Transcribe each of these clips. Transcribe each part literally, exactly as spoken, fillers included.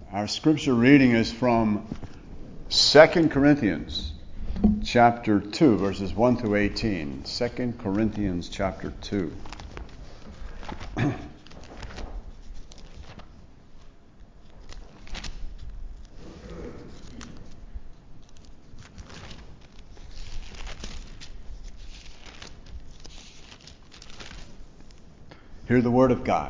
Our scripture reading is from Second Corinthians chapter two, verses one through eighteen. Second Corinthians chapter two. Hear the word of God.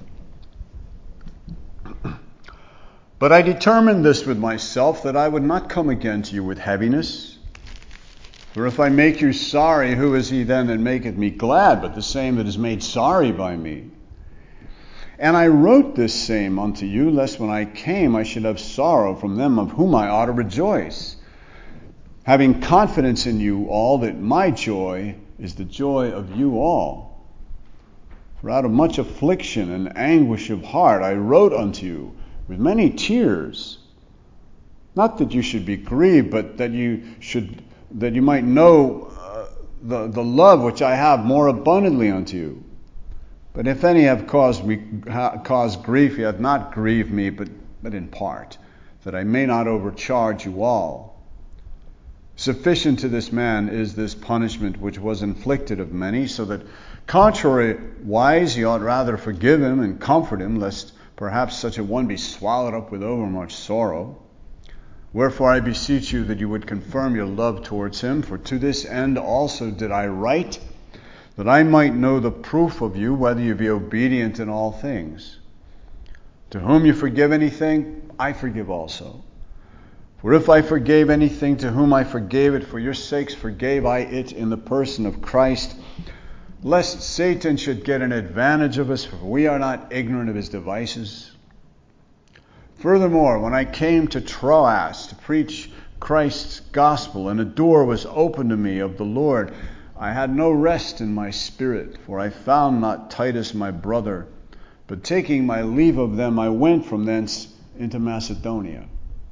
But I determined this with myself, that I would not come again to you with heaviness. For if I make you sorry, who is he then that maketh me glad, but the same that is made sorry by me? And I wrote this same unto you, lest when I came I should have sorrow from them of whom I ought to rejoice, having confidence in you all that my joy is the joy of you all. For out of much affliction and anguish of heart I wrote unto you, with many tears, not that you should be grieved, but that you should, that you might know uh, the the love which I have more abundantly unto you. But if any have caused me ha, caused grief, he hath not grieved me, but but in part, that I may not overcharge you all. Sufficient to this man is this punishment which was inflicted of many, so that contrariwise ye ought rather forgive him and comfort him, lest perhaps such a one be swallowed up with overmuch sorrow. Wherefore I beseech you that you would confirm your love towards him, for to this end also did I write, that I might know the proof of you, whether you be obedient in all things. To whom you forgive anything, I forgive also. For if I forgave anything, to whom I forgave it, for your sakes forgave I it in the person of Christ, lest Satan should get an advantage of us, for we are not ignorant of his devices. Furthermore, when I came to Troas to preach Christ's gospel, and a door was opened to me of the Lord, I had no rest in my spirit, for I found not Titus my brother. But taking my leave of them, I went from thence into Macedonia.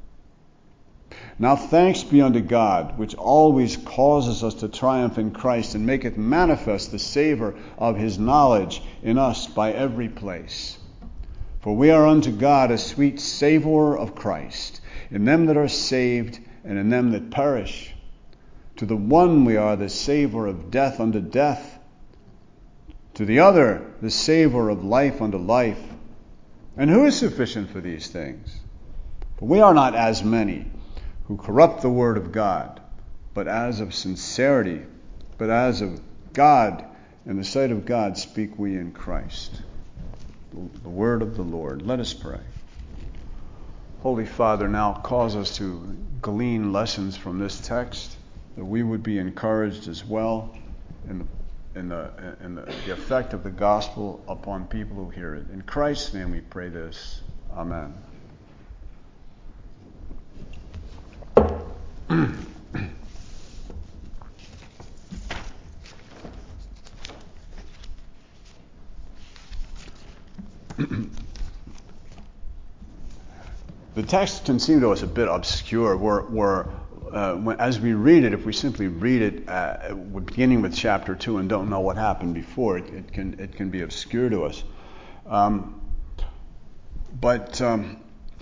Now thanks be unto God, which always causes us to triumph in Christ, and maketh manifest the savour of his knowledge in us by every place. For we are unto God a sweet savour of Christ, in them that are saved, and in them that perish. To the one we are the savour of death unto death, to the other the savour of life unto life. And who is sufficient for these things? For we are not as many who corrupt the word of God, but as of sincerity, but as of God, in the sight of God speak we in Christ. The word of the Lord. Let us pray. Holy Father, now cause us to glean lessons from this text, that we would be encouraged as well in the, in the, in the, the effect of the gospel upon people who hear it. In Christ's name we pray this. Amen. The text can seem to us a bit obscure. We're, we're, uh, when, as we read it, if we simply read it uh, beginning with chapter two and don't know what happened before, it, it can it can be obscure to us. Um, but um,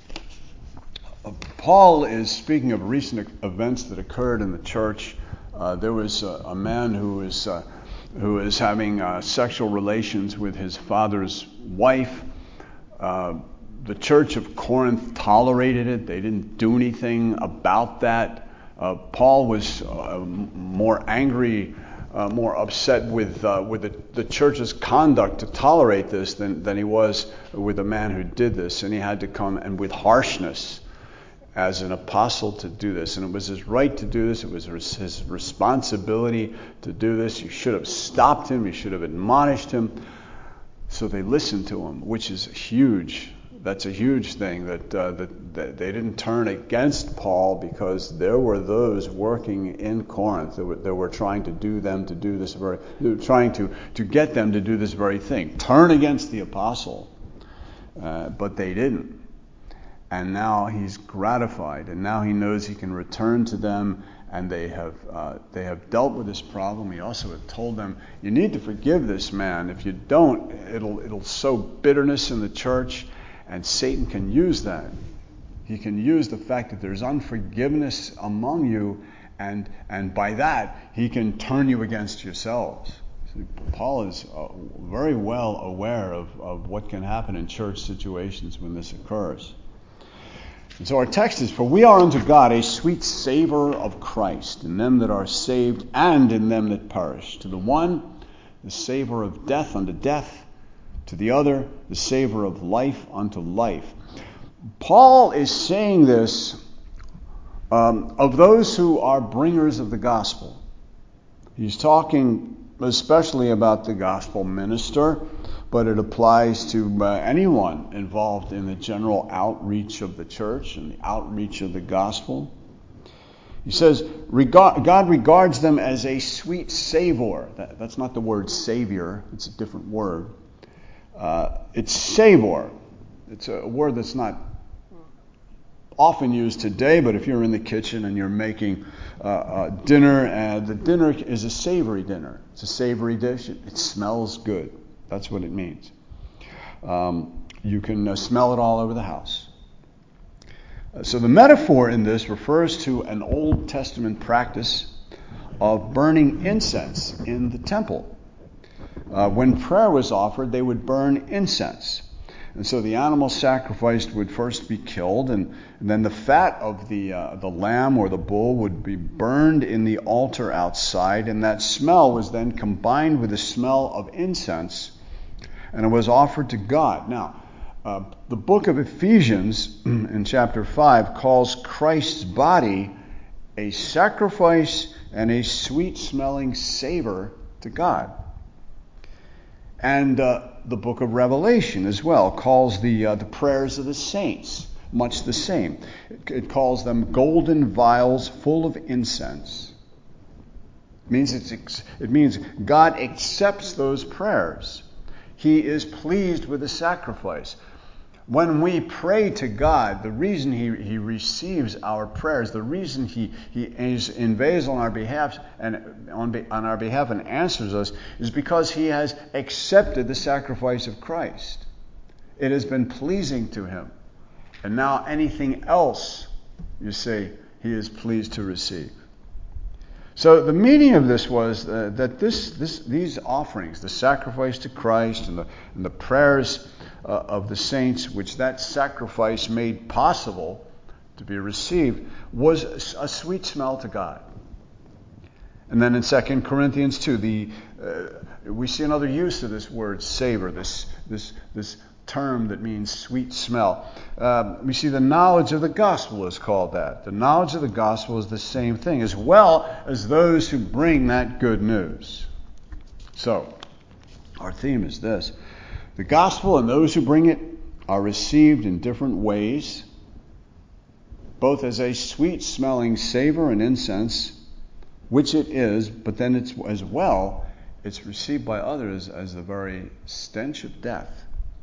Paul is speaking of recent events that occurred in the church. Uh, there was a, a man who was uh, who was having uh, sexual relations with his father's wife. Uh, the church of Corinth tolerated it. They didn't do anything about that. Uh, Paul was uh, more angry, uh, more upset with uh, with the, the church's conduct to tolerate this than, than he was with the man who did this. And he had to come and with harshness as an apostle to do this. And it was his right to do this. It was his responsibility to do this. You should have stopped him. You should have admonished him. So they listened to him, which is huge. That's a huge thing, that, uh, that, that they didn't turn against Paul, because there were those working in Corinth that were, that were trying to do them to do this very, trying to, to get them to do this very thing. Turn against the apostle. Uh, but they didn't. And now he's gratified, and now he knows he can return to them, and they have uh, they have dealt with this problem. He also had told them, you need to forgive this man. If you don't, it'll it'll sow bitterness in the church, and Satan can use that. He can use the fact that there's unforgiveness among you, and and by that he can turn you against yourselves. See, Paul is uh, very well aware of, of what can happen in church situations when this occurs. And so our text is, "For we are unto God a sweet savor of Christ in them that are saved and in them that perish. To the one, the savor of death unto death. To the other, the savor of life unto life." Paul is saying this um, of those who are bringers of the gospel. He's talking especially about the gospel minister, but it applies to uh, anyone involved in the general outreach of the church and the outreach of the gospel. He says, God regards them as a sweet savor. That, that's not the word savior. It's a different word. Uh, it's savor. It's a word that's not often used today, but if you're in the kitchen and you're making uh, uh, dinner, and the dinner is a savory dinner. It's a savory dish. It, it smells good. That's what it means. Um, you can uh, smell it all over the house. Uh, so the metaphor in this refers to an Old Testament practice of burning incense in the temple. Uh, when prayer was offered, they would burn incense. And so the animal sacrificed would first be killed, and, and then the fat of the uh, the lamb or the bull would be burned in the altar outside, and that smell was then combined with the smell of incense, and it was offered to God. Now, uh, the book of Ephesians in chapter five calls Christ's body a sacrifice and a sweet-smelling savor to God. And uh, the book of Revelation as well calls the uh, the prayers of the saints much the same. It, it calls them golden vials full of incense. It means it's, it means God accepts those prayers. He is pleased with the sacrifice. When we pray to God, the reason he, he receives our prayers, the reason he, he is inveighs on our behalf and on, on our behalf and answers us, is because he has accepted the sacrifice of Christ. It has been pleasing to him. And now anything else, you see, he is pleased to receive. So the meaning of this was uh, that this, this, these offerings, the sacrifice to Christ and the, and the prayers uh, of the saints, which that sacrifice made possible to be received, was a sweet smell to God. And then in Second Corinthians two, the uh, we see another use of this word savor, this this this term that means sweet smell. Uh, we see the knowledge of the gospel is called that. The knowledge of the gospel is the same thing, as well as those who bring that good news. So, our theme is this. The gospel and those who bring it are received in different ways, both as a sweet-smelling savor and incense, which it is, but then it's as well, it's received by others as the very stench of death.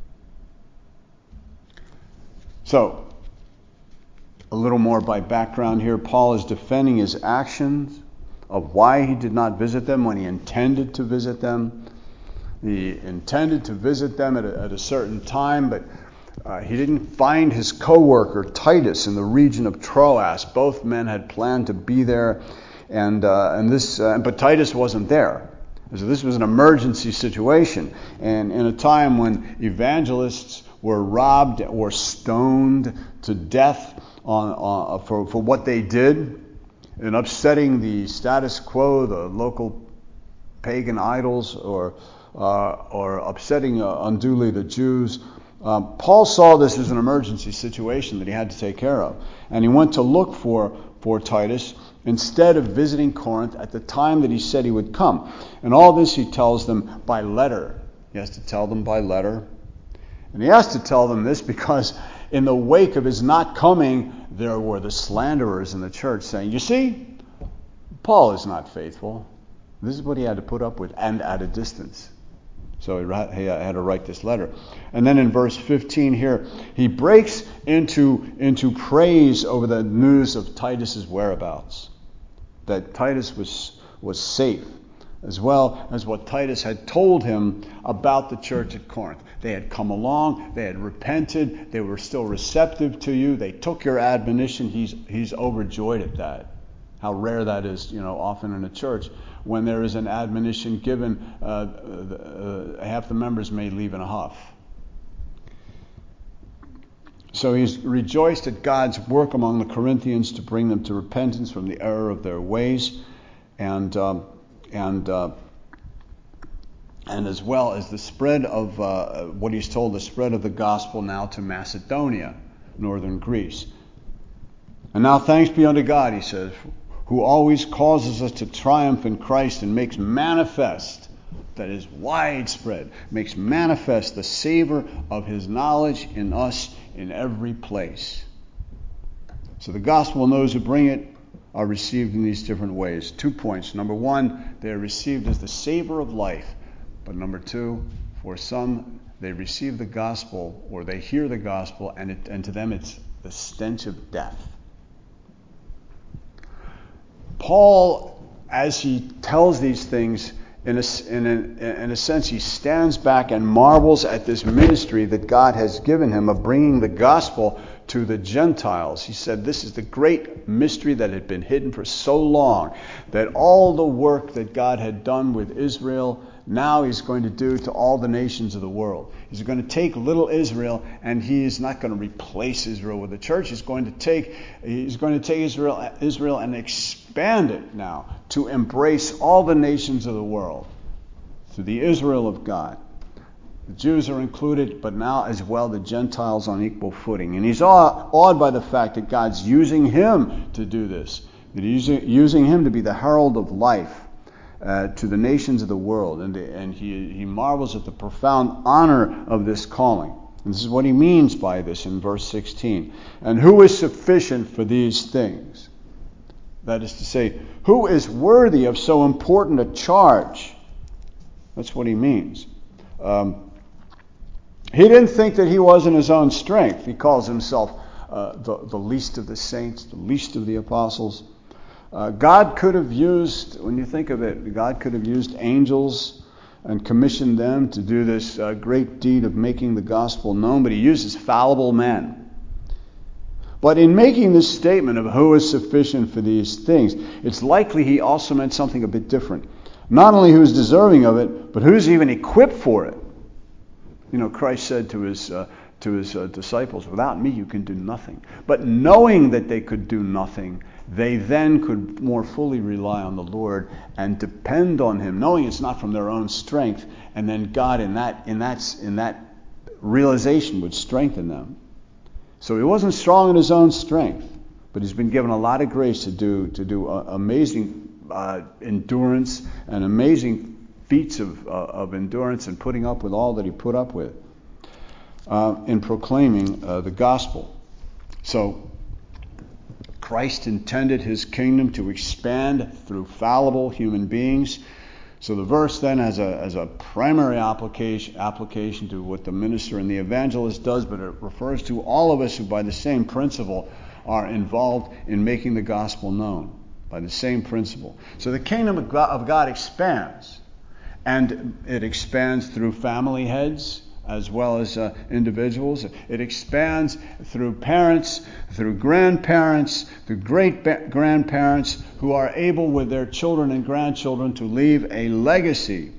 So, a little more by background here. Paul is defending his actions of why he did not visit them when he intended to visit them. He intended to visit them at a, at a certain time, but uh, he didn't find his co-worker Titus in the region of Troas. Both men had planned to be there, and uh, and this, uh, but Titus wasn't there. So this was an emergency situation, and in a time when evangelists were robbed or stoned to death on, on for, for what they did, and upsetting the status quo, the local pagan idols, or uh, or upsetting uh, unduly the Jews. Um, Paul saw this as an emergency situation that he had to take care of, and he went to look for for Titus instead of visiting Corinth at the time that he said he would come. And all this he tells them by letter. He has to tell them by letter. And he has to tell them this because in the wake of his not coming, there were the slanderers in the church saying, you see, Paul is not faithful. This is what he had to put up with, and at a distance. So he had to write this letter. And then in verse fifteen here, he breaks into, into praise over the news of Titus's whereabouts. That Titus was, was safe. as well as what Titus had told him about the church at Corinth. They had come along, they had repented, they were still receptive to you, they took your admonition. He's he's overjoyed at that. How rare that is, you know, often in a church. When there is an admonition given, uh, uh, half the members may leave in a huff. So he's rejoiced at God's work among the Corinthians to bring them to repentance from the error of their ways, and um, and uh, and as well as the spread of uh, what he's told, the spread of the gospel now to Macedonia, northern Greece. And now thanks be unto God, he says, who always causes us to triumph in Christ and makes manifest, that is widespread, makes manifest the savor of his knowledge in us in every place. So the gospel and those who bring it are received in these different ways. Two points. Number one, they are received as the savor of life. But number two, for some, they receive the gospel or they hear the gospel, and, it, and to them it's the stench of death. Paul, as he tells these things, in a, in, a, in a sense, he stands back and marvels at this ministry that God has given him of bringing the gospel to the Gentiles. He said this is the great mystery that had been hidden for so long, that all the work that God had done with Israel, now he's going to do to all the nations of the world. He's going to take little Israel, and he is not going to replace Israel with the church. He's going to take he's going to take Israel Israel and expand it now to embrace all the nations of the world through the Israel of God. The Jews are included, but now as well the Gentiles on equal footing. And he's awed by the fact that God's using him to do this, that he's using him to be the herald of life uh, to the nations of the world. And, and he, he marvels at the profound honor of this calling. And this is what he means by this in verse sixteen. And who is sufficient for these things? That is to say, who is worthy of so important a charge? That's what he means. Um, He didn't think that he was in his own strength. He calls himself uh, the, the least of the saints, the least of the apostles. Uh, God could have used, when you think of it, God could have used angels and commissioned them to do this uh, great deed of making the gospel known, but he uses fallible men. But in making this statement of who is sufficient for these things, it's likely he also meant something a bit different. Not only who's deserving of it, but who's even equipped for it. You know, Christ said to his uh, to his uh, disciples, without me you can do nothing. But knowing that they could do nothing, they then could more fully rely on the Lord and depend on him, knowing it's not from their own strength. And then God in that in that in that realization would strengthen them. So he wasn't strong in his own strength, but he's been given a lot of grace to do to do uh, amazing uh, endurance and amazing feats of, uh, of endurance and putting up with all that he put up with uh, in proclaiming uh, the gospel. So Christ intended his kingdom to expand through fallible human beings. So the verse then has a, has a primary application, application to what the minister and the evangelist does, but it refers to all of us who by the same principle are involved in making the gospel known, by the same principle. So the kingdom of God, of God expands. And it expands through family heads as well as uh, individuals. It expands through parents, through grandparents, through great-grandparents who are able with their children and grandchildren to leave a legacy.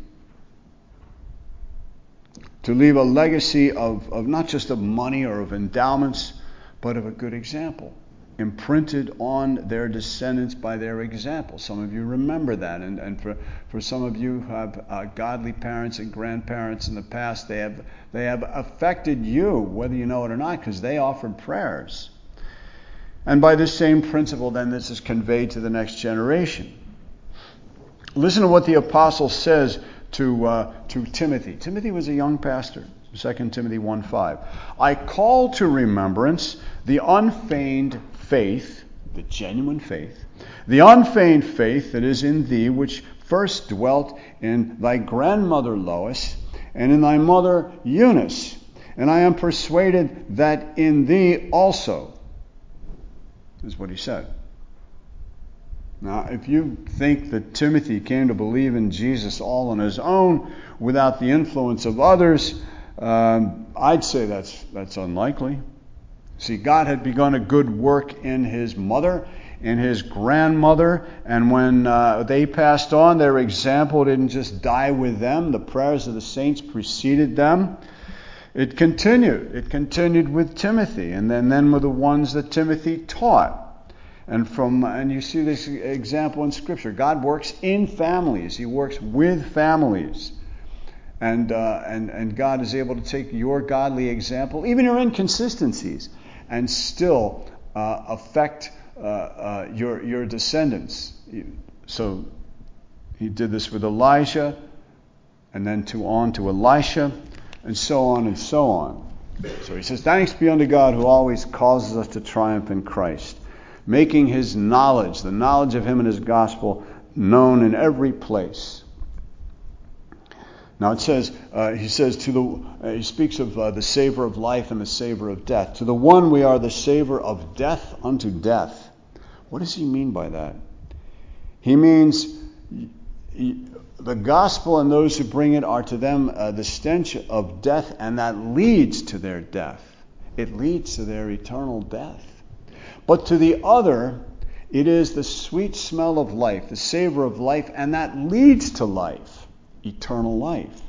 To leave a legacy of, of not just of money or of endowments, but of a good example, imprinted on their descendants by their example. Some of you remember that, and, and for, for some of you who have uh, godly parents and grandparents in the past, they have they have affected you, whether you know it or not, because they offered prayers. And by this same principle, then, this is conveyed to the next generation. Listen to what the apostle says to uh, to Timothy. Timothy was a young pastor. Second Timothy one five. I call to remembrance the unfeigned faith, the genuine faith, the unfeigned faith that is in thee, which first dwelt in thy grandmother Lois and in thy mother Eunice. And I am persuaded that in thee also. This is what he said. Now, if you think that Timothy came to believe in Jesus all on his own without the influence of others, um, I'd say that's that's unlikely. See, God had begun a good work in his mother, in his grandmother, and when uh, they passed on, their example didn't just die with them. The prayers of the saints preceded them. It continued. It continued with Timothy, and then, then with the ones that Timothy taught. And from and you see this example in Scripture. God works in families. He works with families. And uh, and and God is able to take your godly example, even your inconsistencies, and still uh, affect uh, uh, your your descendants. So he did this with Elijah, and then to on to Elisha, and so on and so on. So he says, "Thanks be unto God who always causes us to triumph in Christ, making his knowledge, the knowledge of him and his gospel, known in every place." Now it says, uh, he says to the, uh, he speaks of uh, the savor of life and the savor of death. To the one we are the savor of death unto death. What does he mean by that? He means he, the gospel and those who bring it are to them uh, the stench of death, and that leads to their death. It leads to their eternal death. But to the other, it is the sweet smell of life, the savor of life, and that leads to life, eternal life.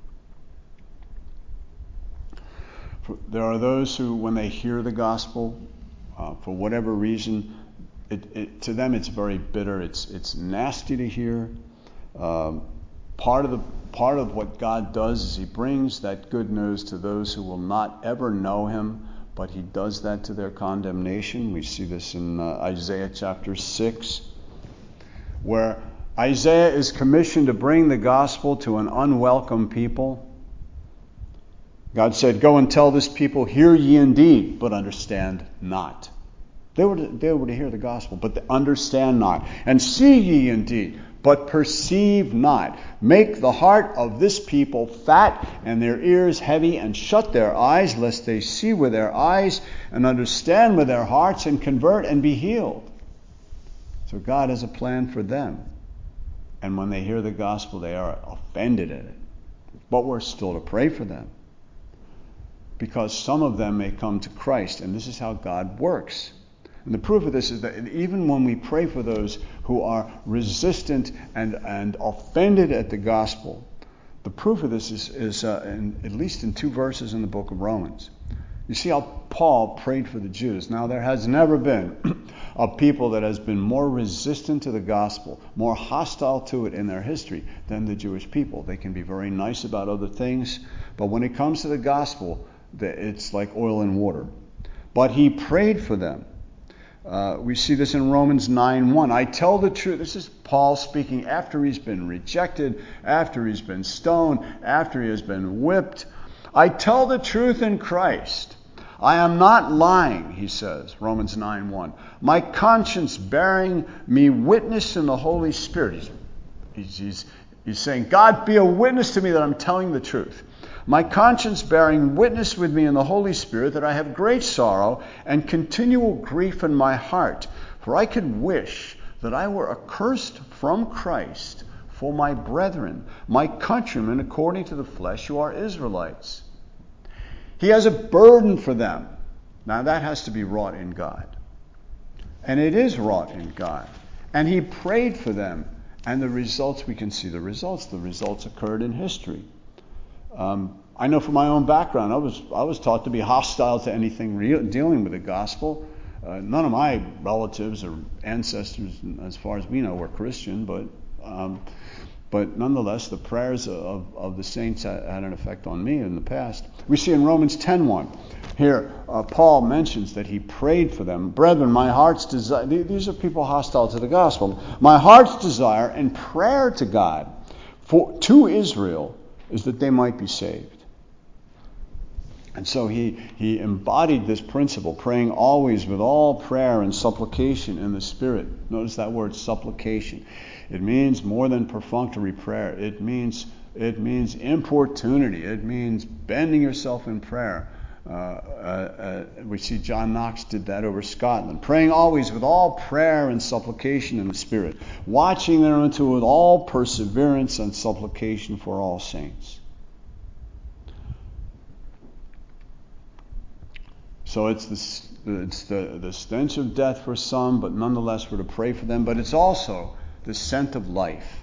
There are those who, when they hear the gospel, uh, for whatever reason, it, it, to them it's very bitter. It's it's nasty to hear. Um, part of the part of what God does is He brings that good news to those who will not ever know Him. But he does that to their condemnation. We see this in uh, Isaiah chapter six, where Isaiah is commissioned to bring the gospel to an unwelcome people. God said, "Go and tell this people, hear ye indeed, but understand not." They were to, they were to hear the gospel, but they understand not. "And see ye indeed, but perceive not. Make the heart of this people fat, and their ears heavy, and shut their eyes, lest they see with their eyes, and understand with their hearts, and convert, and be healed." So God has a plan for them. And when they hear the gospel, they are offended at it. But we're still to pray for them, because some of them may come to Christ, and this is how God works. And the proof of this is that even when we pray for those who are resistant and, and offended at the gospel, the proof of this is, is uh, in, at least in two verses in the book of Romans. You see how Paul prayed for the Jews. Now, there has never been a people that has been more resistant to the gospel, more hostile to it in their history than the Jewish people. They can be very nice about other things, but when it comes to the gospel, it's like oil and water. But he prayed for them. Uh, we see this in Romans nine one. "I tell the truth." This is Paul speaking after he's been rejected, after he's been stoned, after he has been whipped. "I tell the truth in Christ. I am not lying," he says, Romans nine one. "My conscience bearing me witness in the Holy Spirit." He's, he's, he's saying, God, be a witness to me that I'm telling the truth. "My conscience bearing witness with me in the Holy Spirit that I have great sorrow and continual grief in my heart. For I could wish that I were accursed from Christ for my brethren, my countrymen according to the flesh, who are Israelites." He has a burden for them. Now that has to be wrought in God. And it is wrought in God. And he prayed for them. And the results, we can see the results. The results occurred in history. Um, I know from my own background, I was I was taught to be hostile to anything real, dealing with the gospel. Uh, none of my relatives or ancestors, as far as we know, were Christian, but um, but nonetheless, the prayers of, of the saints had, had an effect on me in the past. We see in Romans ten one, here uh, Paul mentions that he prayed for them. "Brethren, my heart's desire," these are people hostile to the gospel, "my heart's desire and prayer to God for to Israel is that they might be saved." And so he, he embodied this principle, praying always with all prayer and supplication in the Spirit. Notice that word, supplication. It means more than perfunctory prayer. It means it means importunity. It means bending yourself in prayer. Uh, uh, uh, we see John Knox did that over Scotland. Praying always with all prayer and supplication in the Spirit, watching thereunto with all perseverance and supplication for all saints. So it's the, it's the, the stench of death for some, but nonetheless we're to pray for them. But it's also the scent of life.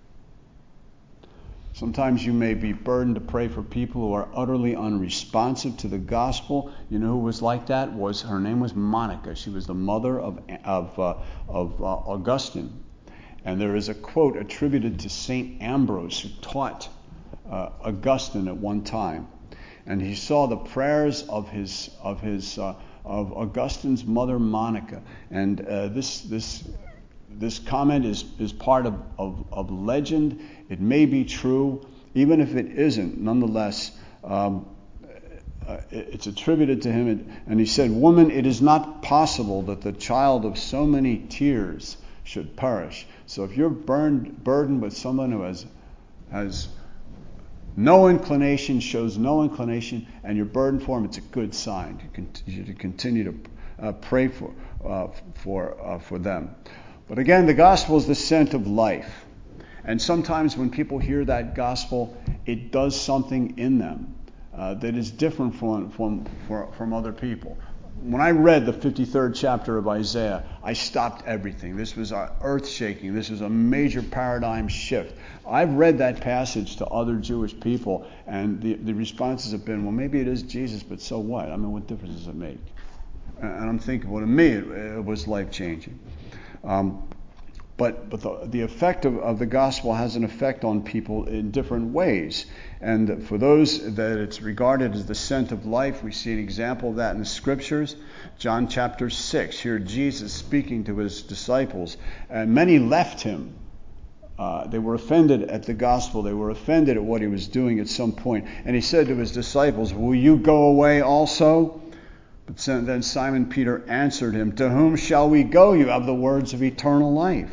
Sometimes you may be burdened to pray for people who are utterly unresponsive to the gospel. You know who was like that? Was her name was Monica. She was the mother of of uh, of uh, Augustine. And there is a quote attributed to Saint Ambrose, who taught uh, Augustine at one time, and he saw the prayers of his of his uh, of Augustine's mother Monica. And uh, this this. This comment is, is part of, of, of legend. It may be true. Even if it isn't, nonetheless, um, uh, it's attributed to him. And, and he said, "Woman, it is not possible that the child of so many tears should perish." So if you're burned, burdened with someone who has, has no inclination, shows no inclination, and you're burdened for him, it's a good sign. You, can, you should continue to uh, pray for, uh, for, uh, for them. But again, the gospel is the scent of life. And sometimes when people hear that gospel, it does something in them uh, that is different from, from, from other people. When I read the fifty-third chapter of Isaiah, I stopped everything. This was earth-shaking. This was a major paradigm shift. I've read that passage to other Jewish people, and the, the responses have been, well, maybe it is Jesus, but so what? I mean, what difference does it make? And I'm thinking, well, to me, it, it was life-changing. Um, but but the, the effect of, of the gospel has an effect on people in different ways. And for those that it's regarded as the scent of life, we see an example of that in the scriptures. John chapter six, here Jesus speaking to his disciples. And many left him. Uh, they were offended at the gospel. They were offended at what he was doing at some point. And he said to his disciples, "Will you go away also?" But then Simon Peter answered him, "To whom shall we go? You have the words of eternal life."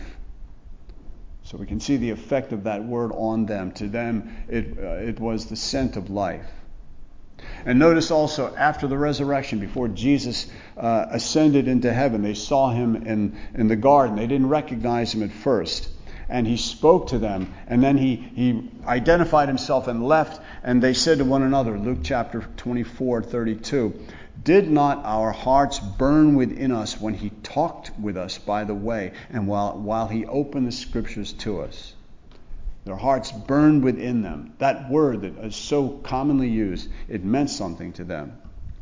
So we can see the effect of that word on them. To them, it, uh, it was the scent of life. And notice also, after the resurrection, before Jesus uh, ascended into heaven, they saw him in, in the garden. They didn't recognize him at first. And he spoke to them, and then he, he identified himself and left, and they said to one another, Luke chapter twenty-four, thirty-two, "Did not our hearts burn within us when he talked with us by the way, and while, while he opened the scriptures to us?" Their hearts burned within them. That word that is so commonly used, it meant something to them.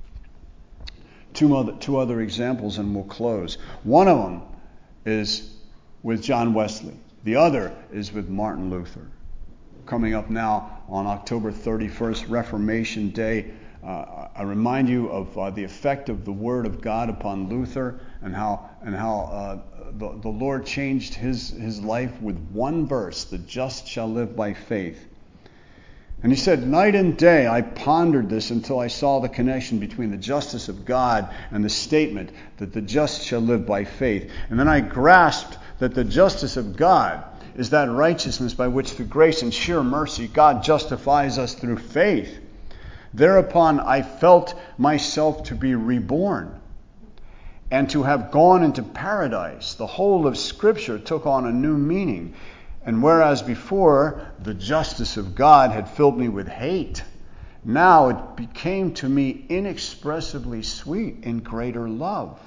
Two other, two other examples, and we'll close. One of them is with John Wesley. The other is with Martin Luther. Coming up now on October thirty-first, Reformation Day, uh, I remind you of uh, the effect of the Word of God upon Luther, and how and how uh, the, the Lord changed his, his life with one verse: "The just shall live by faith." And he said, "Night and day I pondered this until I saw the connection between the justice of God and the statement that the just shall live by faith. And then I grasped that the justice of God is that righteousness by which through grace and sheer mercy God justifies us through faith. Thereupon I felt myself to be reborn and to have gone into paradise. The whole of Scripture took on a new meaning. And whereas before the justice of God had filled me with hate, now it became to me inexpressibly sweet in greater love."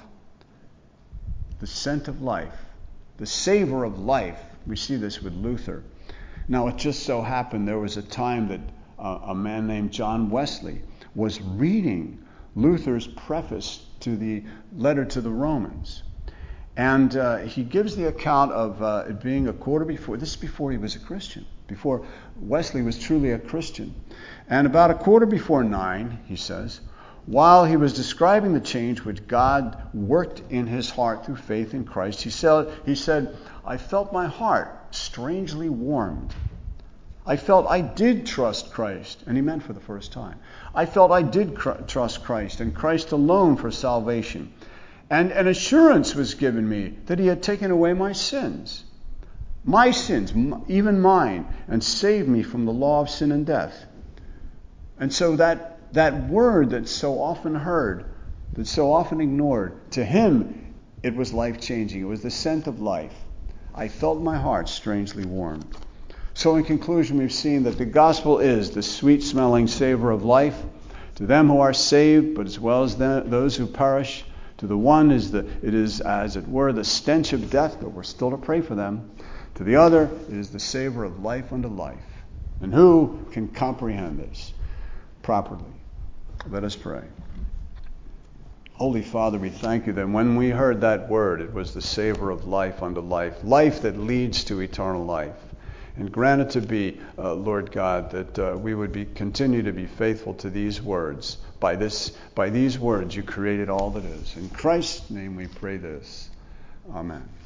The scent of life, the savor of life. We see this with Luther. Now, it just so happened there was a time that uh, a man named John Wesley was reading Luther's preface to the letter to the Romans. And uh, he gives the account of uh, it being a quarter before, this is before he was a Christian, before Wesley was truly a Christian. And about a quarter before nine, he says, while he was describing the change which God worked in his heart through faith in Christ, he said, he said, "I felt my heart strangely warmed. I felt I did trust Christ," and he meant for the first time. "I felt I did cr- trust Christ and Christ alone for salvation. And an assurance was given me that he had taken away my sins, my sins, even mine, and saved me from the law of sin and death." And so that that word that's so often heard, that's so often ignored, to him it was life-changing. It was the scent of life. I felt my heart strangely warmed. So in conclusion, we've seen that the gospel is the sweet-smelling savor of life to them who are saved, but as well as the, those who perish. To the one is the it is, as it were, the stench of death, but we're still to pray for them. To the other, it is the savor of life unto life. And who can comprehend this properly? Let us pray. Holy Father, we thank you that when we heard that word, it was the savor of life unto life, life that leads to eternal life. And grant it to be, uh, Lord God, that uh, we would be continue to be faithful to these words. By this, by these words, you created all that is. In Christ's name we pray this. Amen.